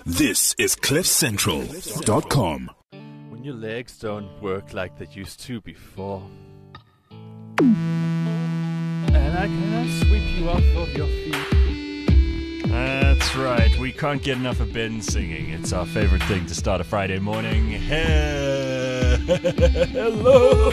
This is CliffCentral.com. When your legs don't work like they used to before, and I can't sweep you off of your feet. That's right, we can't get enough of Ben singing. It's our favorite thing to start a Friday morning. Hello!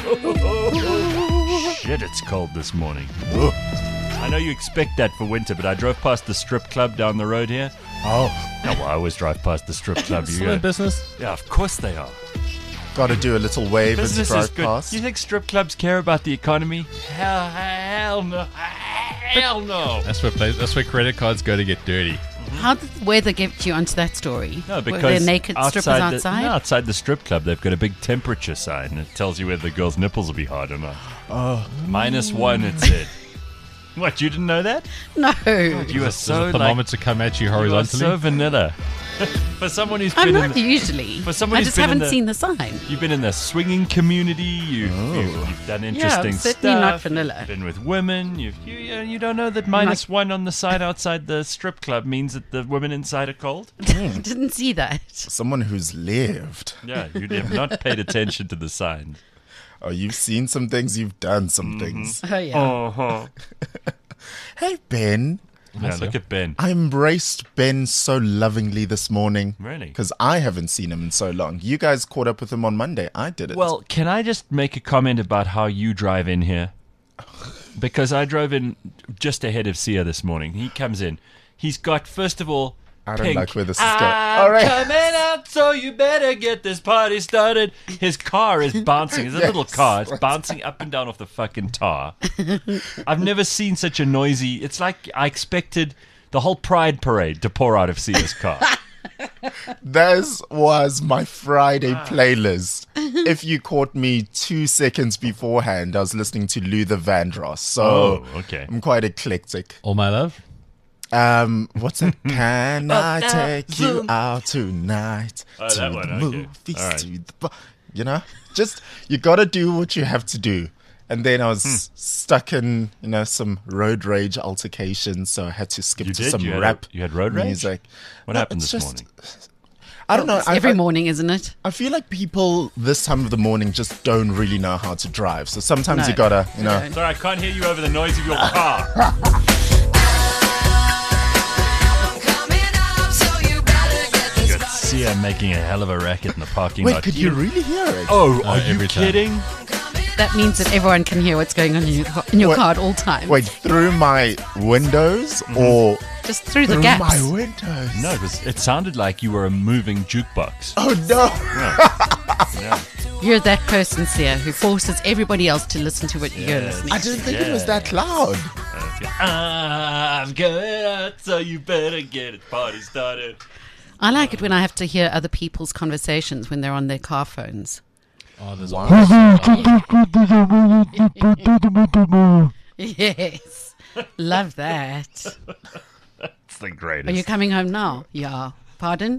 Shit, it's cold this morning. Ugh. I know you expect that for winter, but I drove past the strip club down the road here. Oh. No, well, I always drive past the strip club. Still in business? Yeah, of course they are. Got to do a little wave as you Business is drive good. past. You think strip clubs care about the economy? Hell no. Hell no. That's where credit cards go to get dirty. How did the weather get you onto that story? No, because were there naked strippers outside? Outside the strip club, they've got a big temperature sign. It tells you whether the girl's nipples will be hard or not. Oh. -1, it said. What, you didn't know that? No. You are so Does the thermometer come at you horizontally? You are so vanilla. For someone who's I'm been not usually. for someone I who's just been in haven't the- seen the sign. You've been in the swinging community. You've done interesting I'm stuff. certainly not vanilla. Been with women. You don't know that -1 on the side outside the strip club means that the women inside are cold? I didn't see that. Someone who's lived. Yeah, you have not paid attention to the signs. Oh, you've seen some things, you've done some things. Oh, yeah. Uh-huh. Hey, Ben. Yeah, look at Ben. I embraced Ben so lovingly this morning. Really? Because I haven't seen him in so long. You guys caught up with him on Monday. I did it. Well, can I just make a comment about how you drive in here? Because I drove in just ahead of Sia this morning. He comes in. He's got, first of all, I don't pink. like where this is going. I'm All right. coming up, so you better get this party started. His car is bouncing. It's a little car. It's bouncing up and down off the fucking tar. I've never seen such a noisy... It's like I expected the whole Pride Parade to pour out of Sia's car. This was my Friday playlist. If you caught me 2 seconds beforehand, I was listening to Luther Vandross. So Oh, okay. I'm quite eclectic. All my love? What's that? Can I take you out tonight Oh, to that the one, okay. movies, All right. to the bar? You know, just you got to do what you have to do. And then I was stuck in, some road rage altercations, so I had to skip You to did? some You had rap you had road rage? music. What No, happened it's this just- morning? I don't know. It's every morning, isn't it? I feel like people this time of the morning just don't really know how to drive. So sometimes No. you gotta, No. Sorry, I can't hear you over the noise of your car. You got Sia making a hell of a racket in the parking Wait, lot. could you really hear it? Oh, are you every time. kidding? That means that everyone can hear what's going on in your Wait. car at all times. Wait, through my windows Mm-hmm. or Just through the through gaps. my windows? No, it sounded like you were a moving jukebox. Oh no! Yeah. You're that person, Sia, who forces everybody else to listen to what you're listening I to. didn't think it was that loud. I'm going out, so you better get it party started. I like it when I have to hear other people's conversations when they're on their car phones. Oh, there's Yes. Love that. It's the Are greatest. you coming home now? Yeah. Pardon?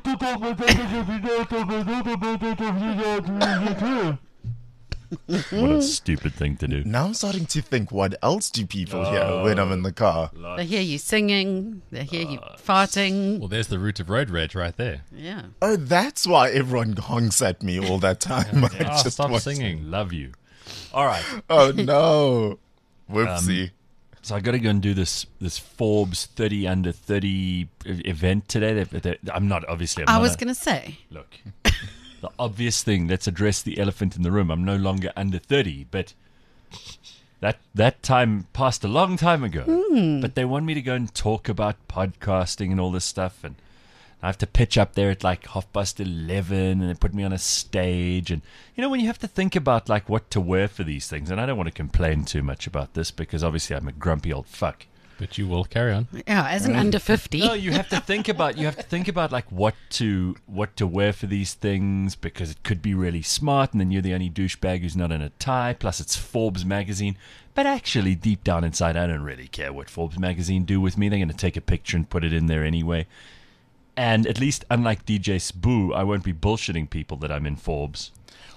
What a stupid thing to do. Now I'm starting to think, what else do people hear when I'm in the car? They hear you singing. They hear you farting. Well, there's the root of road rage right there. Yeah. Oh, that's why everyone honks at me all that time. I Oh, just stop want- singing. Love you. All right. Oh no! Whoopsie. So I got to go and do this Forbes 30 under 30 event today. I'm not obviously. I was going to say. Look, the obvious thing. Let's address the elephant in the room. I'm no longer under 30, but that time passed a long time ago. But they want me to go and talk about podcasting and all this stuff, and I have to pitch up there at like 11:30, and they put me on a stage. And when you have to think about like what to wear for these things, and I don't want to complain too much about this because obviously I'm a grumpy old fuck. But you will carry on. Yeah, as an under 50. No, you have to think about like what to wear for these things because it could be really smart, and then you're the only douchebag who's not in a tie. Plus, it's Forbes magazine. But actually, deep down inside, I don't really care what Forbes magazine do with me. They're going to take a picture and put it in there anyway. And at least, unlike DJ Spoo, I won't be bullshitting people that I'm in Forbes.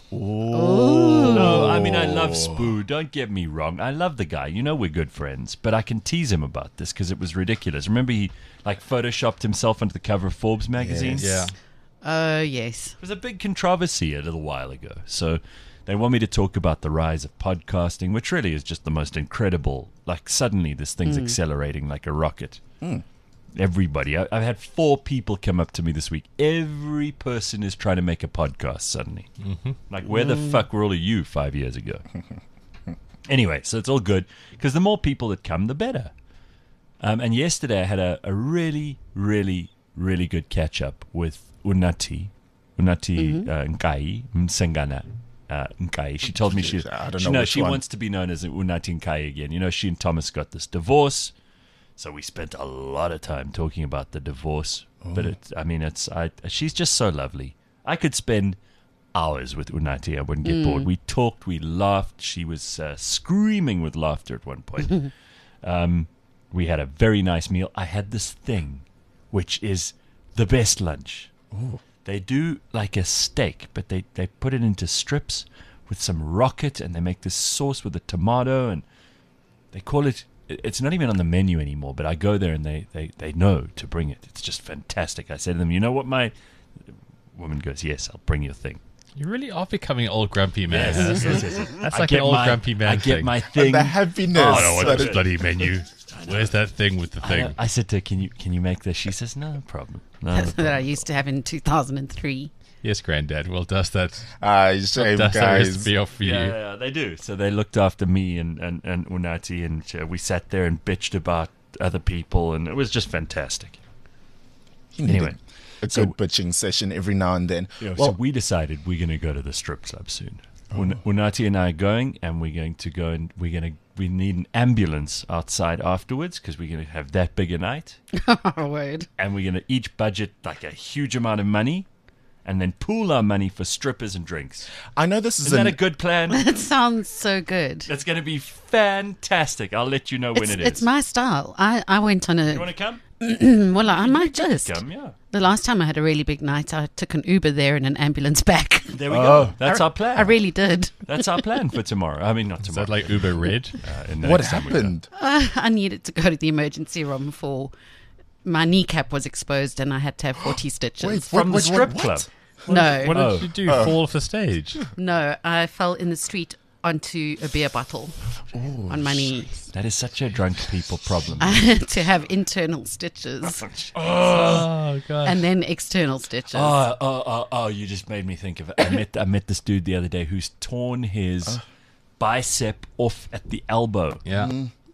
No, I mean, I love Spoo. Don't get me wrong. I love the guy. You know we're good friends. But I can tease him about this because it was ridiculous. Remember he, photoshopped himself onto the cover of Forbes magazine? Yeah. Oh, yes. It was a big controversy a little while ago. So they want me to talk about the rise of podcasting, which really is just the most incredible. Suddenly this thing's accelerating like a rocket. Everybody. I've had 4 people come up to me this week. Every person is trying to make a podcast suddenly. Where the fuck were all of you 5 years ago? Anyway, so it's all good because the more people that come, the better. And yesterday I had a really, really, really good catch up with Unnati Nkai Msengana Nkai. She told me she wants to be known as Unnati Nkai again. You know, she and Thomas got this divorce. So we spent a lot of time talking about the divorce, but she's just so lovely. I could spend hours with Unnati. I wouldn't get bored. We talked, we laughed. She was screaming with laughter at one point. We had a very nice meal. I had this thing, which is the best lunch. They do like a steak, but they put it into strips with some rocket, and they make this sauce with a tomato, and they call it. It's not even on the menu anymore, but I go there and they know to bring it. It's just fantastic. I said to them, you know what my woman goes, yes, I'll bring your thing. You really are becoming an old grumpy man. Yes. That's like an old grumpy man I get thing. my thing. The happiness. Oh, I don't want this bloody menu. Where's that thing with the thing? I said to her, can you make this? She says, no problem. No That's what I problem. used to have in 2003. Yes, Granddad. We'll dust that. Shame, Dust that guys. recipe off for you. Yeah, they do. So they looked after me and Unnati, and we sat there and bitched about other people, and it was just fantastic. Anyway, a good bitching session every now and then. so we decided we're going to go to the strip club soon. Unnati and I are going, and we're going to go, and we need an ambulance outside afterwards because we're going to have that big a night, Oh, word. and we're going to each budget a huge amount of money, and then pool our money for strippers and drinks. I know this is Isn't that a good plan? That sounds so good. That's going to be fantastic. I'll let you know when it is. It's my style. I went on You want to come? well, I might just. Come, yeah. The last time I had a really big night, I took an Uber there and an ambulance back. There we go. That's our plan. I really did. That's our plan for tomorrow. I mean, not Is tomorrow. that like Uber Red? In the What next time we go. happened? I needed to go to the emergency room for my kneecap was exposed and I had to have 40 stitches. Wait, From the strip what? club. No, What Oh. did you do? Fall off the stage? no, I fell in the street onto a beer bottle on my knee. That is such a drunk people problem. I had to have internal stitches Oh, God. and then external stitches. Oh, you just made me think of it. I met this dude the other day who's torn his bicep off at the elbow. Yeah.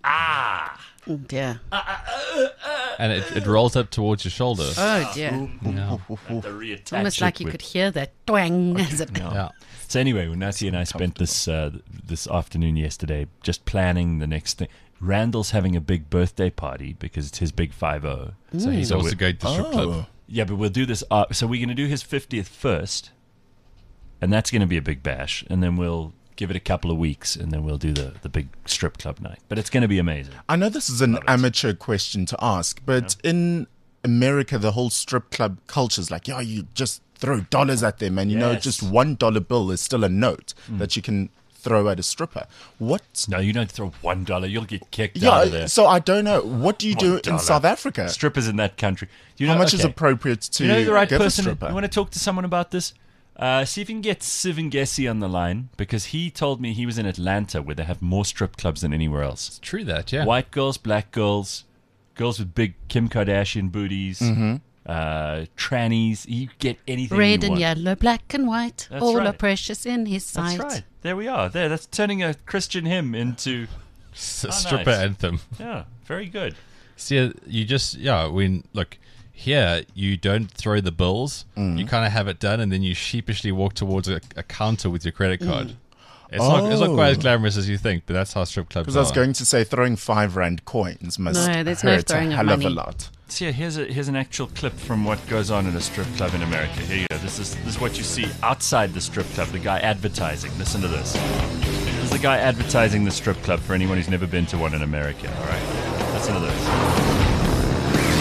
Oh, dear. And it rolls up towards your shoulder. Oh, dear. Yeah. To reattach Almost it like you with- could hear that twang as it Yeah. So anyway, Unnati and I spent this afternoon yesterday just planning the next thing. Randall's having a big birthday party because it's his big 5-0. So he's So also we- going to the strip club. Oh. Yeah, but we'll do this. So we're going to do his 50th first, and that's going to be a big bash. And then we'll give it a couple of weeks, and then we'll do the big strip club night. But it's going to be amazing. I know this is an amateur question to ask, but in America, the whole strip club culture is like, yeah, you just throw dollars at them, and you know, Yes. just $1 bill is still a note that you can throw at a stripper. What? No, you don't throw $1. You'll get kicked out of Yeah, there. so I don't know. What do you do in $1. South Africa? Strippers in that country. Do you How know, much is okay. appropriate to You know the right give a person? stripper? You want to talk to someone about this? See if you can get Sivan Gessi on the line, because he told me he was in Atlanta where they have more strip clubs than anywhere else. True that, yeah. White girls, black girls, girls with big Kim Kardashian booties, trannies. You get anything Red you and want. yellow, black and white, That's all right. are precious in his That's sight. right. There we are. There. That's turning a Christian hymn into... Stripper nice. anthem. Yeah, very good. See, you just, look, here, you don't throw the bills. You kind of have it done, and then you sheepishly walk towards a counter with your credit card. It's not quite as glamorous as you think, but that's how strip clubs Because are. I was going to say throwing 5 rand coins must No, there's no hurt throwing a of hell of a money. lot. So yeah, here's an actual clip from what goes on in a strip club in America. Here you go. This is what you see outside the strip club. The guy advertising. Listen to this. This is the guy advertising the strip club for anyone who's never been to one in America. All right, listen to this.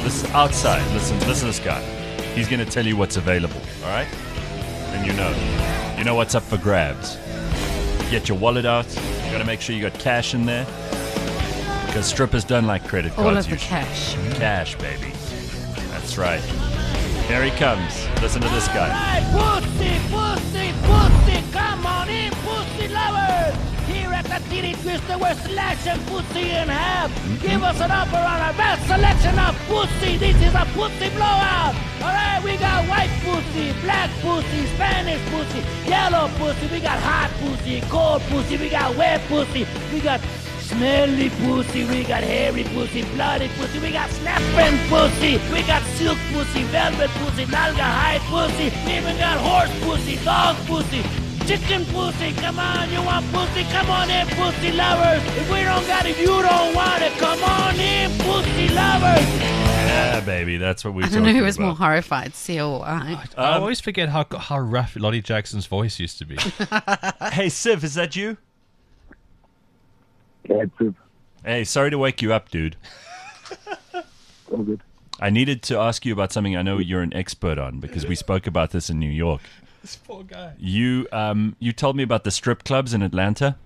This is outside. Listen to this guy. He's going to tell you what's available, all right? And you know what's up for grabs. Get your wallet out. You got to make sure you got cash in there. Because strippers don't like credit cards. All of the usually. cash. Cash, baby. That's right. Here he comes. Listen to this guy. Hey, pussy, pussy, pussy, come on in, pussy lovers. Here at the Titty Twister, we're slashing pussy in half. Give us an offer on our best selection of pussy. This is a pussy blowout. All right, we got white pussy, black pussy, Spanish pussy, yellow pussy. We got hot pussy, cold pussy. We got wet pussy. We got smelly pussy, we got hairy pussy, bloody pussy, we got snapping pussy, we got silk pussy, velvet pussy, nalga hide pussy, we even got horse pussy, dog pussy, chicken pussy. Come on, you want pussy? Come on in, pussy lovers. If we don't got it, you don't want it. Come on in, pussy lovers. Yeah, baby, that's what we I don't know who was more horrified, Seal or I. I always forget how rough Lottie Jackson's voice used to be. Hey, Siv, is that you? Yeah, it's Hey, sorry to wake you up, dude. all good. I needed to ask you about something I know you're an expert on because we spoke about this in New York. This poor guy. You told me about the strip clubs in Atlanta.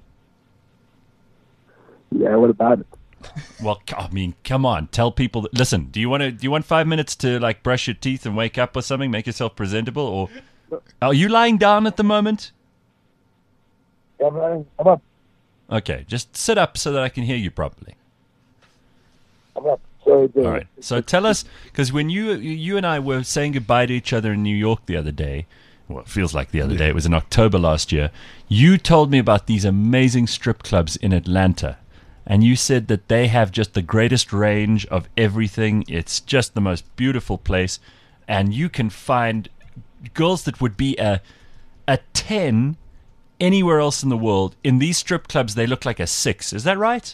Yeah, what about it? Well, I mean, come on, tell people. Listen, do you want 5 minutes to like brush your teeth and wake up or something, make yourself presentable, or are you lying down at the moment? Yeah, I'm up. Okay, just sit up so that I can hear you properly. I'm up. So All right. So tell us, because when you and I were saying goodbye to each other in New York the other day, well, it feels like the other day. It was in October last year. You told me about these amazing strip clubs in Atlanta, and you said that they have just the greatest range of everything. It's just the most beautiful place, and you can find girls that would be a 10 anywhere else in the world. In these strip clubs, they look like a 6. Is that right?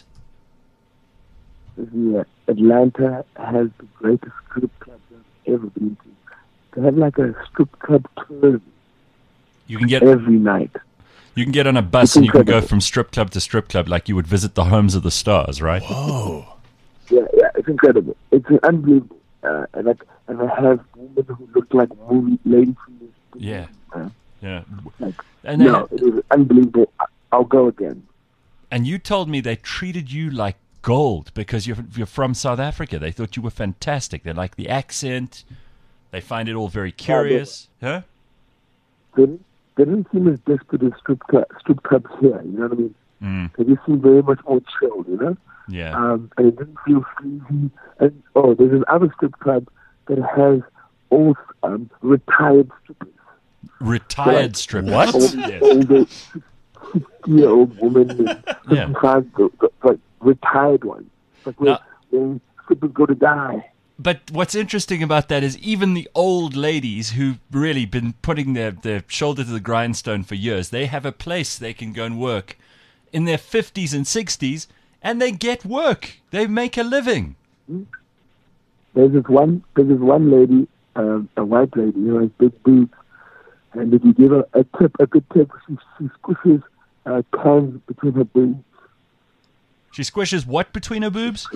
Yeah, Atlanta has the greatest strip clubs I've ever been to. They have like a strip club tour You can get every night. on a bus It's and you can go incredible. from strip club to strip club like you would visit the homes of the stars, right? Yeah, it's incredible. It's unbelievable. And I have women who look like movie ladies from this. Yeah. Yeah. Like, And then, no, it was unbelievable. I'll go again. and you told me they treated you like gold because you're from South Africa. They thought you were fantastic. They like the accent. They find it all very curious. Huh? They didn't seem as desperate as strip clubs here. You know what I mean? Mm. They just seem very much more chilled. You know. Yeah. And it didn't feel sleazy. And there's another strip club that has all retired strippers. Retired strippers. What? Yes. Older 60-year-old women and Yeah. 55, like retired ones. Like Now- when strippers go to die. But what's interesting about that is even the old ladies who've really been putting their shoulder to the grindstone for years, they have a place they can go and work in their 50s and 60s, and they get work. They make a living. There's this one lady, a white lady, who has big boobs, and if you give her a good tip, she squishes cans between her boobs, She squishes what between her boobs?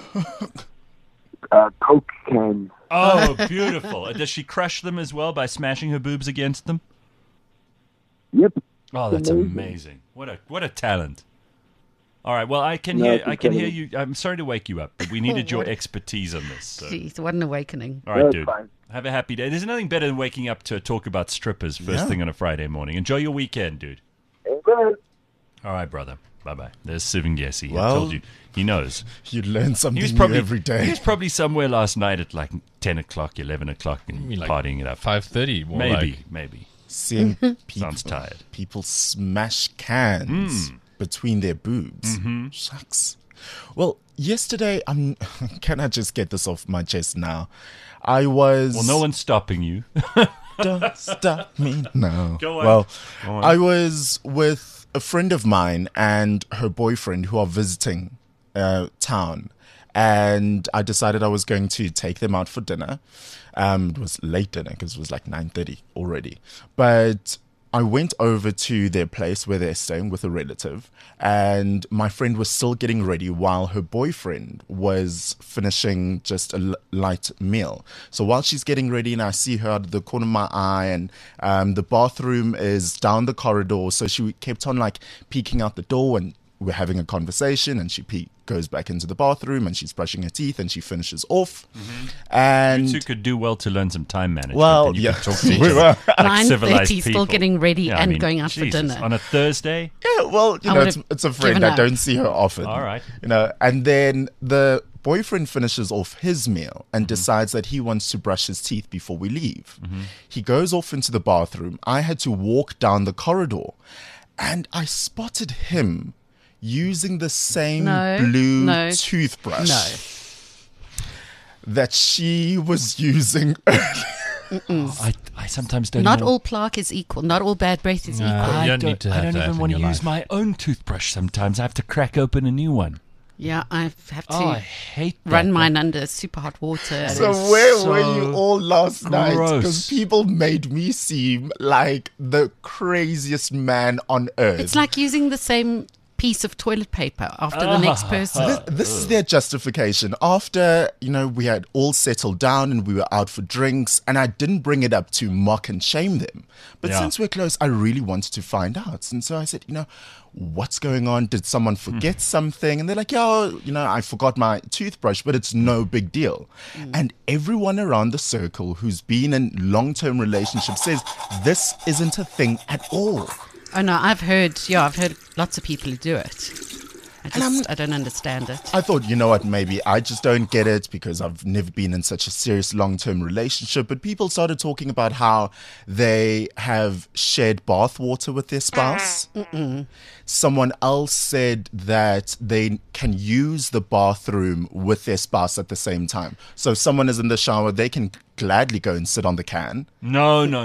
Coke cans. Oh, beautiful. Does she crush them as well by smashing her boobs against them? Yep. Oh, that's amazing. What a talent. All right, well, I can hear you. I'm sorry to wake you up, but we needed your expertise on this. So. Jeez, what an awakening. All right, That's dude. fine. Have a happy day. There's nothing better than waking up to talk about strippers first thing on a Friday morning. Enjoy your weekend, dude. Amen. All right, brother. Bye-bye. There's Sivin Gessi. I Well- told you. He knows. You learn something He was new probably every He day. was probably somewhere last night at like 10 o'clock, 11 o'clock and mean, like partying it up. 5:30, more Maybe. Seeing Sounds tired. people smash cans between their boobs. Shucks. Well, yesterday, can I just get this off my chest now? I was... Well, no one's stopping you. Don't stop me. No. Go on. Well, Go on. I was with a friend of mine and her boyfriend who are visiting town. And I decided I was going to take them out for dinner. It was late dinner because it was like 9:30 already. But I went over to their place where they're staying with a relative, and my friend was still getting ready while her boyfriend was finishing just a light meal. So while she's getting ready, and I see her out of the corner of my eye, and the bathroom is down the corridor, so she kept on like peeking out the door, and we're having a conversation, and she goes back into the bathroom, and she's brushing her teeth, and she finishes off. And You two could do well to learn some time management. well, and you yeah, could talk to each we other were. like civilized 9:30, people. still getting ready Yeah, I and mean, going out for Jesus, dinner. on a Thursday. Yeah, well, you I know, would've it's a friend. given I up. don't see her often. All right. You know, and then the boyfriend finishes off his meal and decides that he wants to brush his teeth before we leave. He goes off into the bathroom. I had to walk down the corridor, and I spotted him using the same blue toothbrush that she was using. I sometimes don't Not know. all plaque is equal. Not all bad breath is equal. You don't need to I have don't that even in want to your use life. my own toothbrush sometimes. I have to crack open a new one. Yeah, I have to I hate that. run mine under super hot water. So is where were so you all last night? gross. Because people made me seem like the craziest man on earth. It's like using the same piece of toilet paper after the next person. This is their justification. After, we had all settled down and we were out for drinks, and I didn't bring it up to mock and shame them. But Yeah. since we're close, I really wanted to find out. And so I said, what's going on? Did someone forget something? And they're like, I forgot my toothbrush, but it's no big deal. And everyone around the circle who's been in long-term relationships says this isn't a thing at all. Oh no, I've heard lots of people who do it. I don't understand it. I thought, you know what, maybe I just don't get it because I've never been in such a serious long-term relationship. But people started talking about how they have shared bath water with their spouse. Someone else said that they can use the bathroom with their spouse at the same time. So if someone is in the shower, they can gladly go and sit on the can. No. No,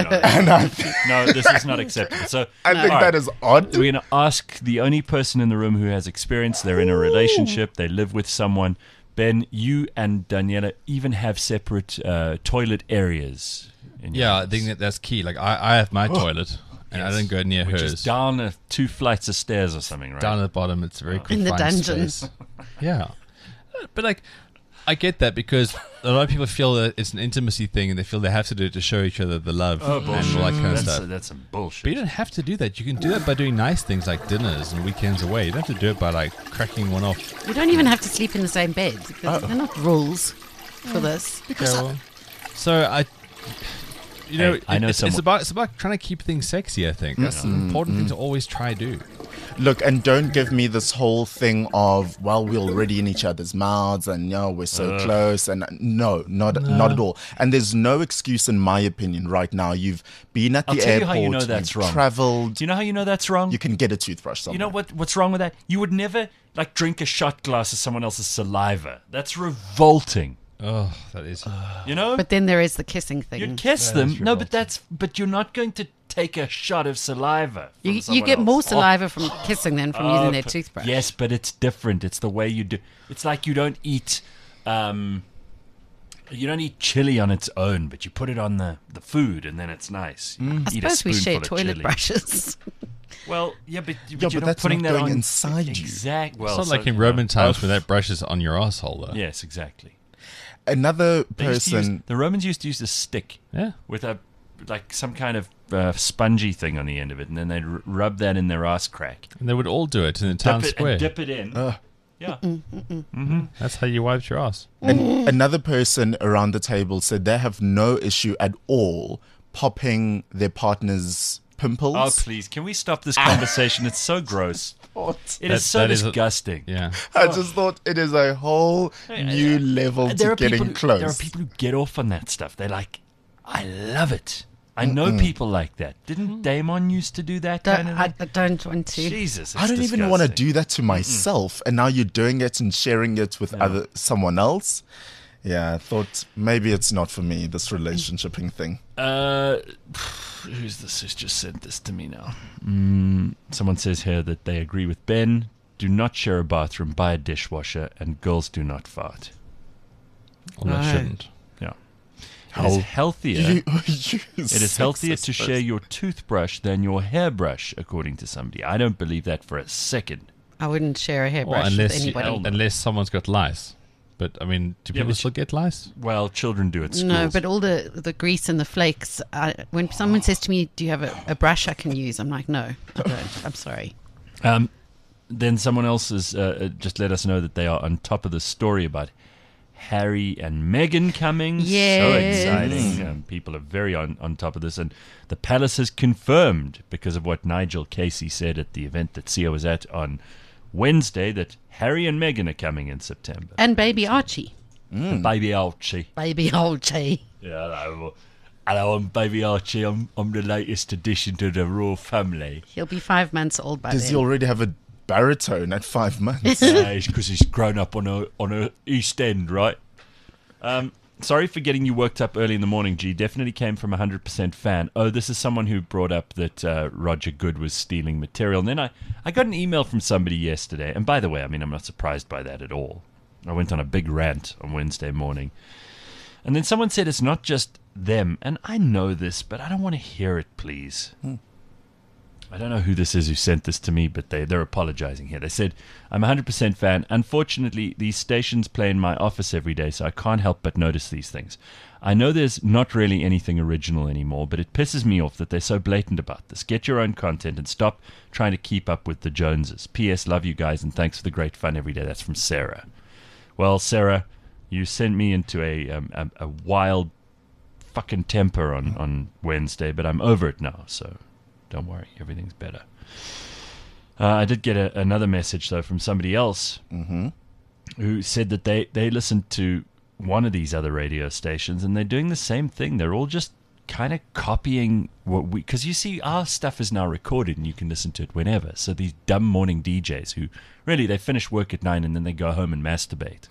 this is not acceptable. So I think all that is odd. We're going to ask the only person in the room who has experience. They're in a relationship. They live with someone. Ben, you and Daniela even have separate toilet areas. In your Yeah, I house, think that's key. Like I have my toilet, and I don't go near which hers. is down 2 flights of stairs or something, right? Down at the bottom, it's a very In the confined dungeons. space. Yeah, but like I get that because a lot of people feel that it's an intimacy thing, and they feel they have to do it to show each other the love and all that kind of stuff. That's some bullshit. But you don't have to do that. You can do that by doing nice things like dinners and weekends away. You don't have to do it by like cracking one off. You don't even have to sleep in the same bed. Because they're not rules for this. So I know it's someone- it's about trying to keep things sexy. I think that's an important thing to always try do. Look, and don't give me this whole thing of, well, we're already in each other's mouths and we're so close. And no, not at all. And there's no excuse, in my opinion, right now. You've been at I'll the tell you airport, how you know that's you've wrong. traveled. Do you know how you know that's wrong? You can get a toothbrush somewhere. You know what's wrong with that? You would never drink a shot glass of someone else's saliva. That's revolting. Oh, that is. You know? But then there is the kissing thing. You'd kiss them. No, but you're not going to take a shot of saliva. from You someone get else. more saliva from kissing than from using their toothbrush. Yes, but it's different. It's the way you do. It's like you don't eat chili on its own, but you put it on the food and then it's nice. You I eat a suppose we share spoonful of toilet chili. brushes. Well, yeah, but but you're not that's putting not that going on inside you. Exactly. Well, It's not like so- in Roman times when that brush is on your asshole, though. Yes, exactly. Another They used to use- person. the Romans used to use a stick Yeah. with some kind of spongy thing on the end of it, and then they'd rub that in their ass crack. And they would all do it in the town square. Dip it in. Yeah. That's how you wiped your ass. And another person around the table said they have no issue at all popping their partner's pimples. Oh, please. Can we stop this conversation? It's so gross. It is so that is a- disgusting. Yeah. I just thought it is a whole new level to getting close. There are people who get off on that stuff. They're like, I love it. I know people like that. Didn't Damon used to do that kind of I thing? don't want to. Jesus, I don't even want to do that to myself, and now you're doing it and sharing it with someone else. Yeah, I thought maybe it's not for me, this relationshiping thing. Who's this? Who's just sent this to me now? Someone says here that they agree with Ben. Do not share a bathroom, buy a dishwasher, and girls do not fart. Well, that No. shouldn't. Yeah. It is healthier. You It is healthier sexist to share person. your toothbrush than your hairbrush, according to somebody. I don't believe that for a second. I wouldn't share a Well, hairbrush with anybody. unless someone's got lice. But I mean, do people but still get lice? Well, children do at schools. No, but all the grease and the flakes. When someone says to me, "Do you have a brush I can use?" I'm like, "No, I don't. I'm sorry." Then someone else has just let us know that they are on top of the story about Harry and Meghan coming. So Yes. exciting. People are very on top of this. And the palace has confirmed, because of what Nigel Casey said at the event that Sia was at on Wednesday, that Harry and Meghan are coming in September. And baby Archie, The baby Archie. baby Archie. Yeah, hello, I'm baby Archie. I'm the latest addition to the royal family. He'll be 5 months old by Does then. he already have a baritone at 5 months? It's because he's grown up on a East End, right? Sorry for getting you worked up early in the morning, G. Definitely came from a 100% fan. Oh, this is someone who brought up that Roger Good was stealing material. And then I got an email from somebody yesterday. And by the way, I mean, I'm not surprised by that at all. I went on a big rant on Wednesday morning. And then someone said it's not just them. And I know this, but I don't want to hear it, please. I don't know who this is who sent this to me, but they're apologizing here. They said, I'm a 100% fan. Unfortunately, these stations play in my office every day, so I can't help but notice these things. I know there's not really anything original anymore, but it pisses me off that they're so blatant about this. Get your own content and stop trying to keep up with the Joneses. P.S. Love you guys, and thanks for the great fun every day. That's from Sarah. Well, Sarah, you sent me into a wild fucking temper on Wednesday, but I'm over it now, so don't worry, everything's better. I did get another message, though, from somebody else who said that they listened to one of these other radio stations, and they're doing the same thing. They're all just kind of copying what we... Because you see, our stuff is now recorded, and you can listen to it whenever. So these dumb morning DJs who, really, they finish work at 9, and then they go home and masturbate.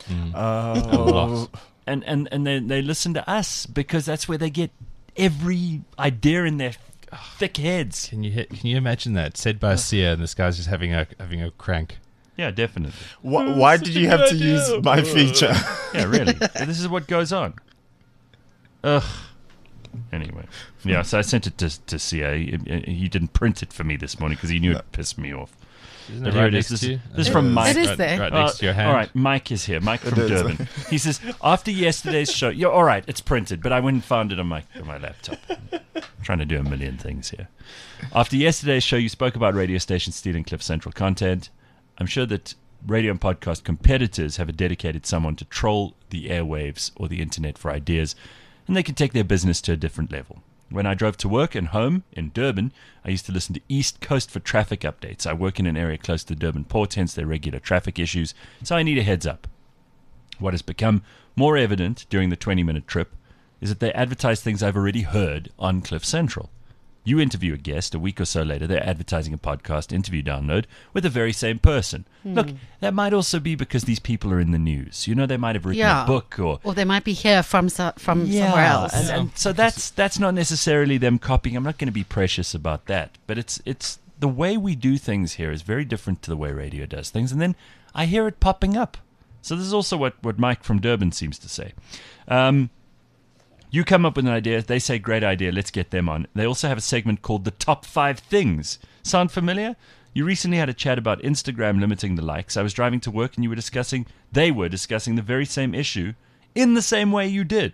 And they listen to us, because that's where they get every idea in their thick heads. Can you imagine that said by Sia, and this guy's just having a crank? Yeah, definitely. Why did you have to use my feature? Yeah, really. This is what goes on. Ugh. Anyway, yeah. So I sent it to Sia. He didn't print it for me this morning because he knew it pissed me off. Isn't But it here right it is. next to you? This is from Mike. It is there. Right next to your hand. All right, Mike is here. Mike from is. Durban. He says, after yesterday's show, yeah, all right, it's printed, but I went and found it on my laptop. I'm trying to do a million things here. After yesterday's show, you spoke about radio stations stealing Cliff Central content. I'm sure that radio and podcast competitors have a dedicated someone to troll the airwaves or the internet for ideas, and they can take their business to a different level. When I drove to work and home in Durban, I used to listen to East Coast for traffic updates. I work in an area close to the Durban port, hence their regular traffic issues, so I need a heads up. What has become more evident during the 20-minute trip is that they advertise things I've already heard on Cliff Central. You interview a guest, a week or so later, they're advertising a podcast interview download with the very same person. Look, that might also be because these people are in the news. You know, they might have written a book or they might be here from somewhere else. And so that's not necessarily them copying. I'm not going to be precious about that. But it's the way we do things here is very different to the way radio does things. And then I hear it popping up. So this is also what Mike from Durban seems to say. You come up with an idea. They say, great idea. Let's get them on. They also have a segment called The Top 5 Things. Sound familiar? You recently had a chat about Instagram limiting the likes. I was driving to work and they were discussing the very same issue in the same way you did.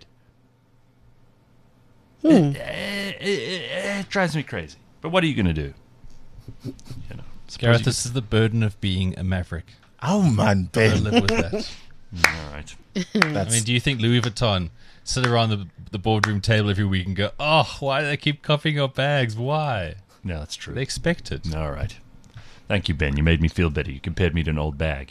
It drives me crazy. But what are you going to do? You know, Gareth, this is the burden of being a maverick. Oh, man, I Ben. live with that. All right. I mean, do you think Louis Vuitton sit around the boardroom table every week and go, oh, why do they keep copying our bags? Why? No, that's true. They expect it. All right. Thank you, Ben. You made me feel better. You compared me to an old bag.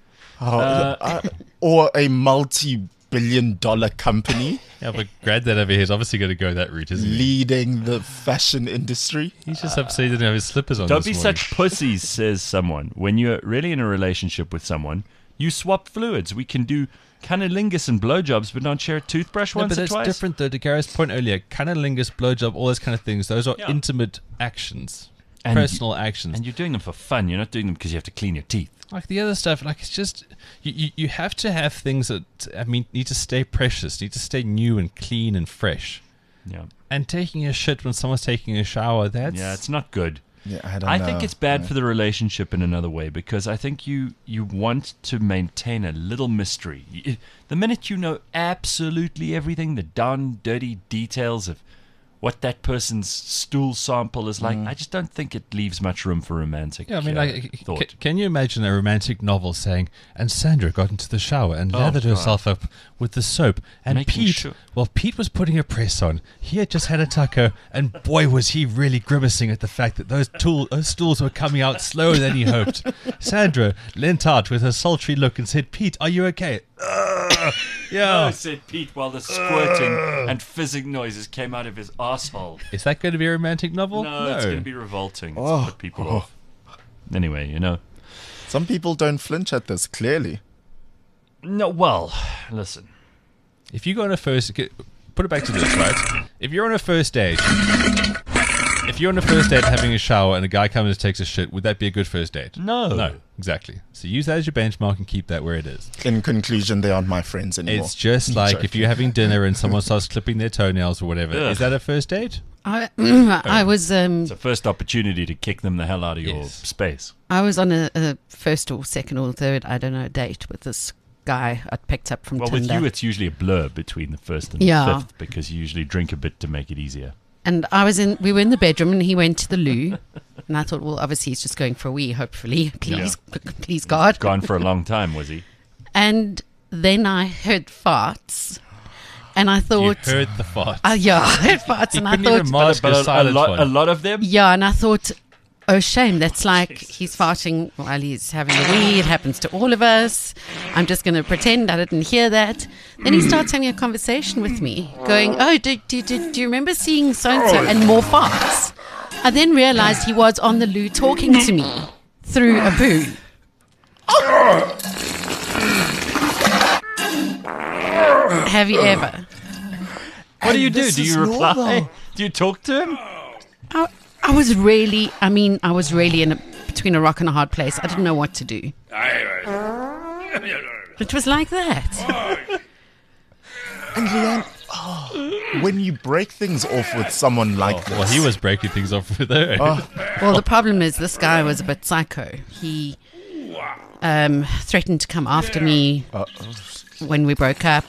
Or a multi-billion-dollar company Yeah, but Granddad over here is obviously going to go that route, isn't he? leading the fashion industry. He's just upset he didn't have his slippers on Don't this be morning. such pussies, says someone. When you're really in a relationship with someone, you swap fluids. We can do cunnilingus and blowjobs, but not share a toothbrush No, once but or that's twice. different, though. To Gareth's point earlier, cunnilingus, blowjob, all those kind of things, those are Yeah. intimate actions. And personal actions. And you're doing them for fun. You're not doing them because you have to clean your teeth. Like the other stuff, like it's just you have to have things that need to stay precious, need to stay new and clean and fresh. Yeah. And taking a shit when someone's taking a shower, it's not good. Yeah, I don't I know. think it's bad for the relationship in another way, because I think you want to maintain a little mystery. The minute you know absolutely everything, the down dirty details of what that person's stool sample is like, I just don't think it leaves much room for romantic thought. Can you imagine a romantic novel saying, and Sandra got into the shower and lathered herself up with the soap, and Making Pete, sure- well, Pete was putting a press on. He had just had a taco, and boy, was he really grimacing at the fact that those stools were coming out slower than he hoped. Sandra leant out with her sultry look and said, Pete, are you okay? Yeah. No, said Pete, while the squirting and fizzing noises came out of his asshole. Is that going to be a romantic novel? No, it's going to be revolting. It's put people off. Anyway, Some people don't flinch at this, clearly. No, well, listen. If you go on a first... Put it back to this, right? If you're on a first date... If you're on a first date having a shower and a guy comes and takes a shit, would that be a good first date? No. Exactly. So use that as your benchmark and keep that where it is. In conclusion, they aren't my friends anymore. It's just like Joking. if you're having dinner and someone starts clipping their toenails or whatever. Ugh. Is that a first date? I was It's a first opportunity to kick them the hell out of your Yes. space. I was on a first or second or third, I don't know, date with this guy I'd picked up from Well, Tinder. with you, it's usually a blur between the first and Yeah. the fifth, because you usually drink a bit to make it easier. And we were in the bedroom and he went to the loo. And I thought, well, obviously he's just going for a wee, hopefully. Please, God. Gone for a long time, was he? And then I heard farts. And I You thought, heard the fart. yeah, I heard farts. And I couldn't even thought, mask a silent one. a lot of them? yeah, and I thought, oh, shame. That's like he's farting while he's having a wee. It happens to all of us. I'm just going to pretend I didn't hear that. Then he starts having a conversation with me, going, oh, do you remember seeing so-and-so? And more farts. I then realized he was on the loo talking to me through a poo. Have you ever? What do you do? this Do is you reply? normal. Do you talk to him? I was really between a rock and a hard place. I didn't know what to do. It was like that. And Leanne, when you break things off with someone like this... Well, he was breaking things off with her. Well, the problem is this guy was a bit psycho. He threatened to come after me when we broke up.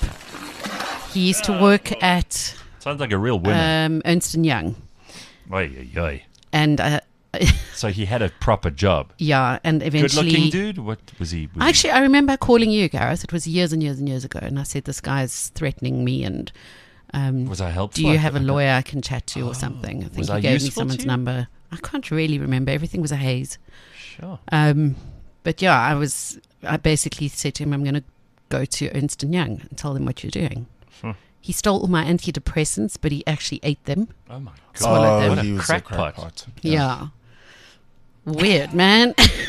He used to work at Sounds like a real winner. Ernst & Young. Oy, oy, oy. And So he had a proper job. yeah, and eventually... Good-looking dude? What was he? Actually, I remember calling you, Gareth. It was years and years and years ago. And I said, this guy's threatening me and... was I helpful? do you have a lawyer I can chat to or something? I think Was he I gave me useful to someone's you? number. I can't really remember. Everything was a haze. Sure. But yeah, I basically said to him, I'm going to go to Ernst & Young and tell them what you're doing. He stole all my antidepressants, but he actually ate them. Oh my god! Swallowed them. What a he was crackpot. a crackpot. Yeah. Weird, man.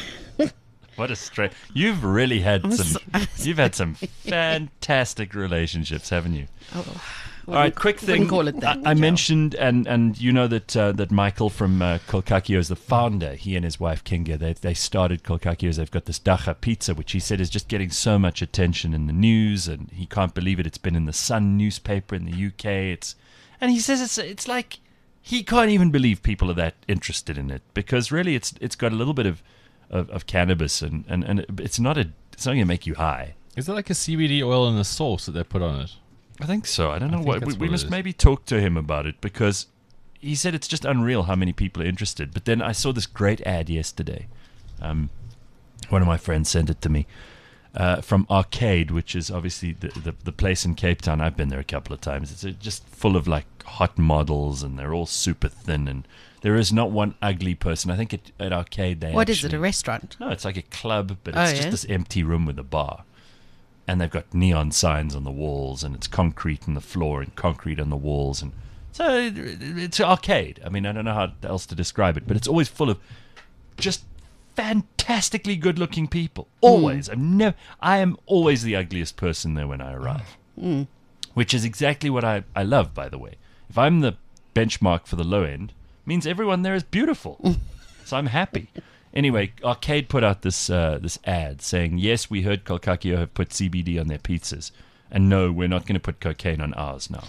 What a straight! You've really had I'm some. You've had some fantastic relationships, haven't you? All right, quick thing. Wouldn't call it that. I mentioned, and you know that Michael from Kolkakio is the founder. He and his wife Kinga, they started Kolkakio's. They've got this Dacha pizza, which he said is just getting so much attention in the news, and he can't believe it. It's been in the Sun newspaper in the UK. And he says it's like he can't even believe people are that interested in it, because really it's got a little bit of cannabis and it's not going to make you high. Is it like a CBD oil and a sauce that they put on it? I think so. I don't know think what. that's We what it must is. maybe talk to him about it, because he said it's just unreal how many people are interested. But then I saw this great ad yesterday. One of my friends sent it to me from Arcade, which is obviously the place in Cape Town. I've been there a couple of times. It's just full of like hot models, and they're all super thin, and there is not one ugly person. I think at Arcade they What is it, actually- a restaurant? No, it's like a club, but Oh, it's just yeah? this empty room with a bar. And they've got neon signs on the walls, and it's concrete on the floor and concrete on the walls. And so it's an arcade. I mean, I don't know how else to describe it, but it's always full of just fantastically good-looking people. Always. I am always the ugliest person there when I arrive. Which is exactly what I love, by the way. If I'm the benchmark for the low end, it means everyone there is beautiful. So I'm happy. Anyway, Arcade put out this this ad saying, yes, we heard Kolkakio have put CBD on their pizzas. And no, we're not going to put cocaine on ours now.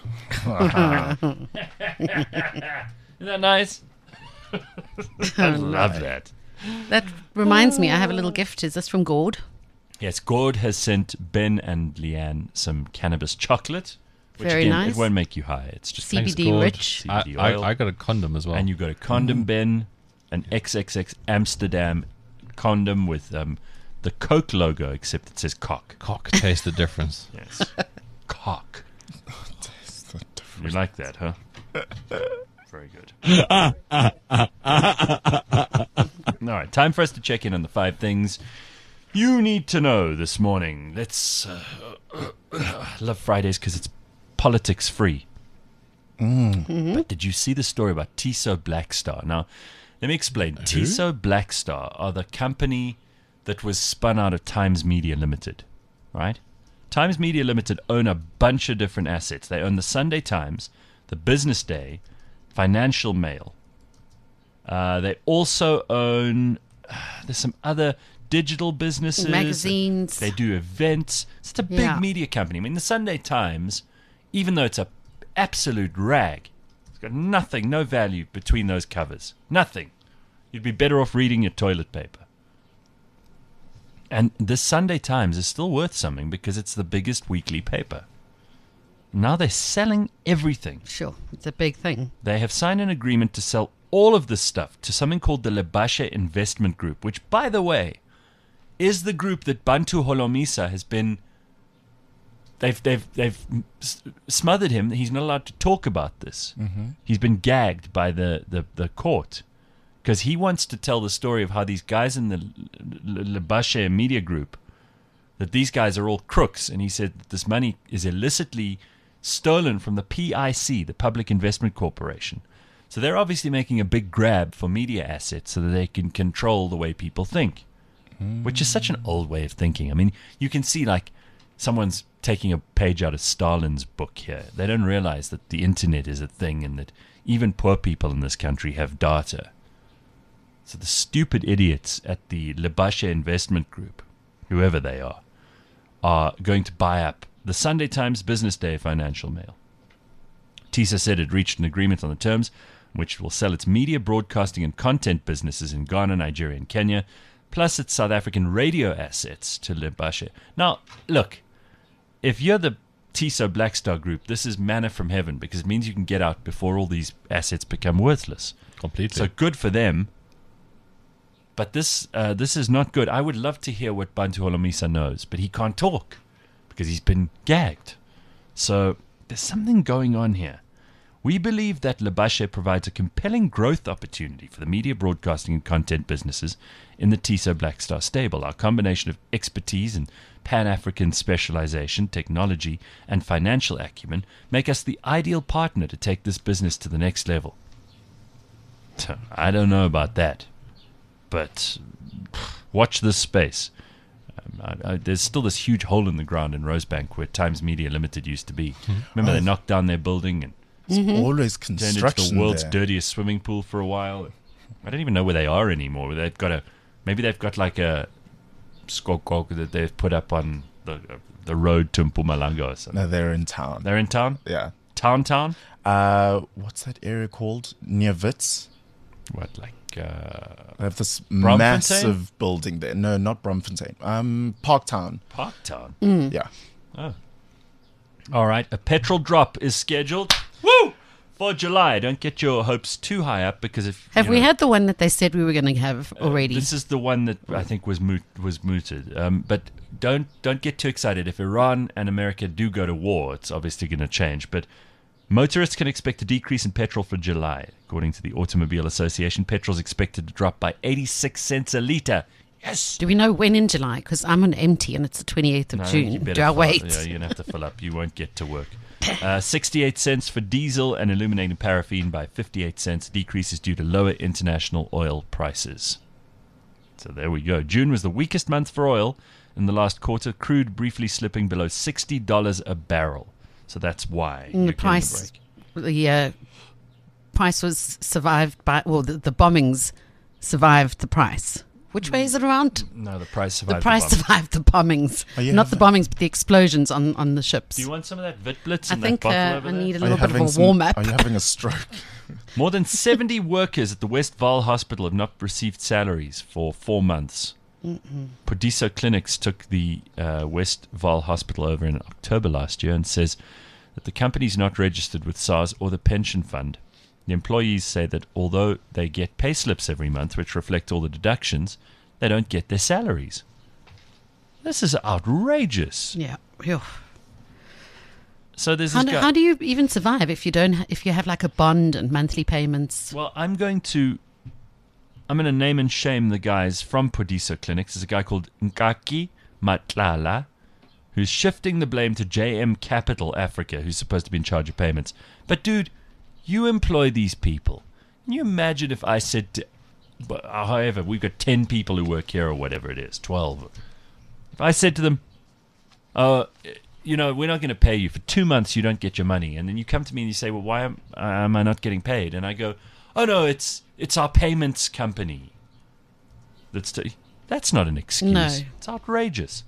Isn't that nice? I love that. That reminds me, I have a little gift. Is this from Gord? Yes, Gord has sent Ben and Leanne some cannabis chocolate. Which Very again, nice. It won't make you high. It's just CBD Gord. rich. CBD oil. I got a condom as well. And you got a condom, Ben, an XXX Amsterdam condom with the Coke logo, except it says cock. Cock, taste the difference. Yes. Cock. You like that, huh? Very good. All right, time for us to check in on the 5 things you need to know this morning. Let's. I love Fridays because it's politics free. But did you see the story about Tiso Blackstar? Now, let me explain. Tiso Blackstar are the company that was spun out of Times Media Limited, right? Times Media Limited own a bunch of different assets. They own the Sunday Times, the Business Day, Financial Mail. They also own, there's some other digital businesses. Magazines. They do events. It's a big Yeah. media company. I mean, the Sunday Times, even though it's a absolute rag, it's got nothing, no value between those covers. Nothing. You'd be better off reading your toilet paper. And the Sunday Times is still worth something because it's the biggest weekly paper. Now they're selling everything. Sure, it's a big thing. They have signed an agreement to sell all of this stuff to something called the Lebashe Investment Group, which, by the way, is the group that Bantu Holomisa has been. They've smothered him. He's not allowed to talk about this. He's been gagged by the court because he wants to tell the story of how these guys in the Lebashe Media Group, that these guys are all crooks, and he said that this money is illicitly stolen from the PIC, the Public Investment Corporation. So they're obviously making a big grab for media assets so that they can control the way people think, which is such an old way of thinking. I mean, you can see like someone's taking a page out of Stalin's book here. They don't realize that the internet is a thing and that even poor people in this country have data. So the stupid idiots at the Lebashe Investment Group, whoever they are going to buy up the Sunday Times, Business Day, Financial Mail. TISA said it reached an agreement on the terms, which will sell its media, broadcasting, and content businesses in Ghana, Nigeria, and Kenya, plus its South African radio assets to Lebashe. Now, look, if you're the TISA Blackstar Group, this is manna from heaven because it means you can get out before all these assets become worthless. Completely. So good for them. But this is not good. I would love to hear what Bantu Holomisa knows, but he can't talk because he's been gagged. So there's something going on here. We believe that Lebashe provides a compelling growth opportunity for the media, broadcasting, and content businesses in the TISA Blackstar stable. Our combination of expertise and Pan-African specialization, technology, and financial acumen make us the ideal partner to take this business to the next level. I don't know about that. But watch this space. There's still this huge hole in the ground in Rosebank where Times Media Limited used to be. Remember, they knocked down their building and It's always turned into construction the world's there. dirtiest swimming pool for a while. I don't even know where they are anymore. Maybe they've got like a skokok that they've put up on the road to Mpumalanga or something. No, they're in town. They're in town? Yeah. Town? What's that area called? Near Wits? What, like... They have this Bromfontein? massive building there. No, not Bromfontein. Parktown. Parktown? Yeah. All right, a petrol drop is scheduled. Woo! For July. Don't get your hopes too high up because if Have we had the one that they said we were going to have already? This is the one that I think was mooted. But don't get too excited. If Iran and America do go to war, it's obviously going to change. But motorists can expect a decrease in petrol for July. According to the Automobile Association, petrol is expected to drop by 86 cents a litre. Yes! Do we know when in July? Because I'm on empty and it's the 28th of No, you June. better Do I fill- wait? Yeah, you're going to have to fill up. You won't get to work. 68 cents for diesel and illuminating paraffin by 58 cents. Decrease is due to lower international oil prices. So there we go. June was the weakest month for oil in the last quarter. Crude briefly slipping below $60 a barrel. So that's why. And you're the getting price, break. the price was survived by, well, the bombings survived the price. Which way is it around? No, the price The survived price the bomb. survived the bombings. you Not the having- bombings, but the explosions on the ships. Do you want some of that Witblitz I in think that bottle I over need a there? little bit of a warm-up. Are you having a stroke? More than 70 workers at the West Vaal Hospital have not received salaries for 4 months. Podiso Clinics took the West Vaal Hospital over in October last year and says that the company's not registered with SARS or the pension fund. The employees say that although they get pay slips every month, which reflect all the deductions, they don't get their salaries. This is outrageous. Yeah. Phew. So there's How this guy. how do you even survive if you have like a bond and monthly payments? Well, I'm going to name and shame the guys from Podiso Clinics. There's a guy called Nkaki Matlala who's shifting the blame to JM Capital Africa, who's supposed to be in charge of payments. But dude, you employ these people. Can you imagine if I said to, however, we've got 10 people who work here or whatever it is, 12. If I said to them, we're not going to pay you for 2 months, you don't get your money. And then you come to me and you say, well, why am I not getting paid? And I go, oh no, it's our payments company. That's not an excuse. No. It's outrageous.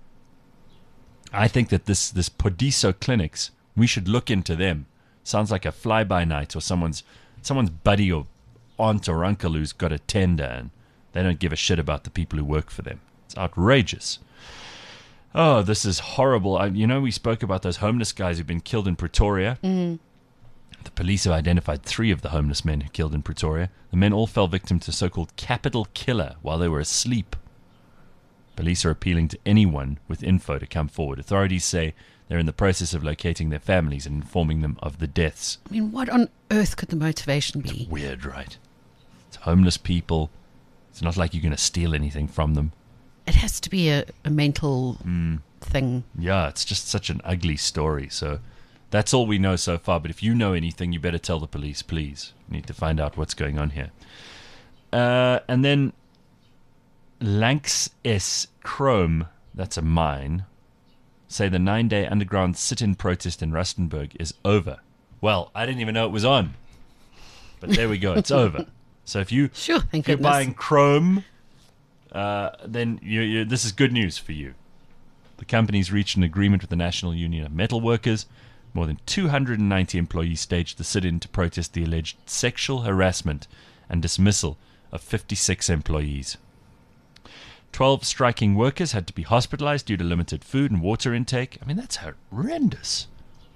I think that this Podiso Clinics, we should look into them. Sounds like a fly-by-night or someone's buddy or aunt or uncle who's got a tender and they don't give a shit about the people who work for them. It's outrageous. Oh, this is horrible. We spoke about those homeless guys who've been killed in Pretoria. The police have identified 3 of the homeless men who killed in Pretoria. The men all fell victim to a so-called capital killer while they were asleep. Police are appealing to anyone with info to come forward. Authorities say they're in the process of locating their families and informing them of the deaths. I mean, what on earth could the motivation be? Weird, right? It's homeless people. It's not like you're going to steal anything from them. It has to be a mental thing. Yeah, it's just such an ugly story. So that's all we know so far. But if you know anything, you better tell the police, please. We need to find out what's going on here. And then Lanxess Chrome, that's a mine, say the 9-day underground sit-in protest in Rustenburg is over. Well, I didn't even know it was on. But there we go. It's over. So if you're Goodness. buying chrome, then this is good news for you. The company's reached an agreement with the National Union of Metal Workers. More than 290 employees staged the sit-in to protest the alleged sexual harassment and dismissal of 56 employees. 12 striking workers had to be hospitalized due to limited food and water intake. I mean, that's horrendous.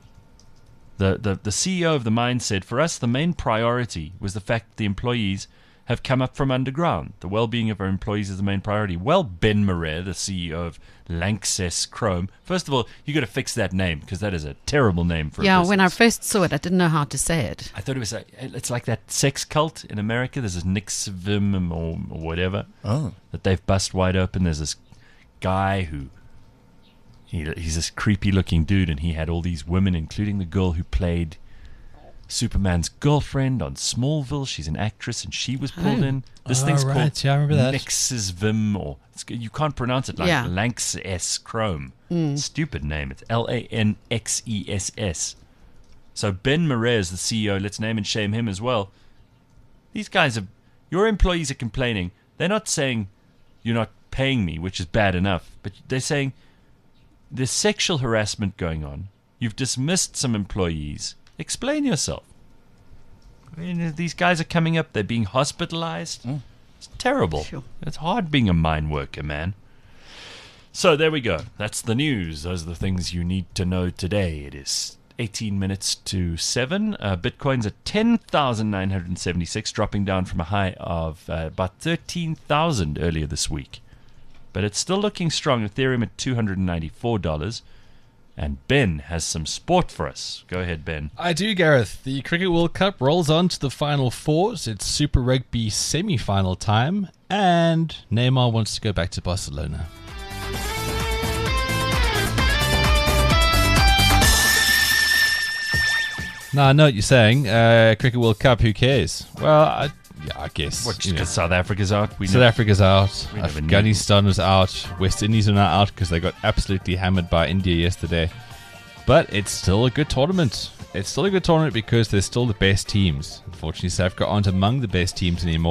The CEO of the mine said, for us, the main priority was the fact that the employees have come up from underground. The well-being of our employees is the main priority. Well, Ben Marais, the CEO of Lanxess Chrome, first of all, you got to fix that name because that is a terrible name for a business. When I first saw it, I didn't know how to say it. I thought it was it's like that sex cult in America. There's this Nick Svim or whatever that they've bust wide open. There's this guy who he's this creepy looking dude, and he had all these women, including the girl who played Superman's girlfriend on Smallville. She's an actress, and she was pulled in. This thing's called Yeah, I remember that. Nixisvim, or you can't pronounce it like Lanxess Chrome. Stupid name. It's Lanxess. So Ben Marais is the CEO. Let's name and shame him as well. These guys your employees are complaining. They're not saying you're not paying me, which is bad enough, but they're saying there's sexual harassment going on. You've dismissed some employees. Explain yourself. I mean, these guys are coming up. They're being hospitalized. It's terrible. Sure. It's hard being a mine worker, man. So there we go. That's the news. Those are the things you need to know today. It is 18 minutes to 7. Bitcoin's at 10,976, dropping down from a high of about 13,000 earlier this week. But it's still looking strong. Ethereum at $294. And Ben has some sport for us. Go ahead, Ben. I do, Gareth. The Cricket World Cup rolls on to the Final Fours. It's Super Rugby semi-final time. And Neymar wants to go back to Barcelona. Now, I know what you're saying. Cricket World Cup, who cares? Well, I guess. What, just because South Africa's out? South Africa's out. We never knew. Afghanistan was out. West Indies are not out because they got absolutely hammered by India yesterday. But it's still a good tournament. It's still a good tournament because they're still the best teams. Unfortunately, South Africa aren't among the best teams anymore.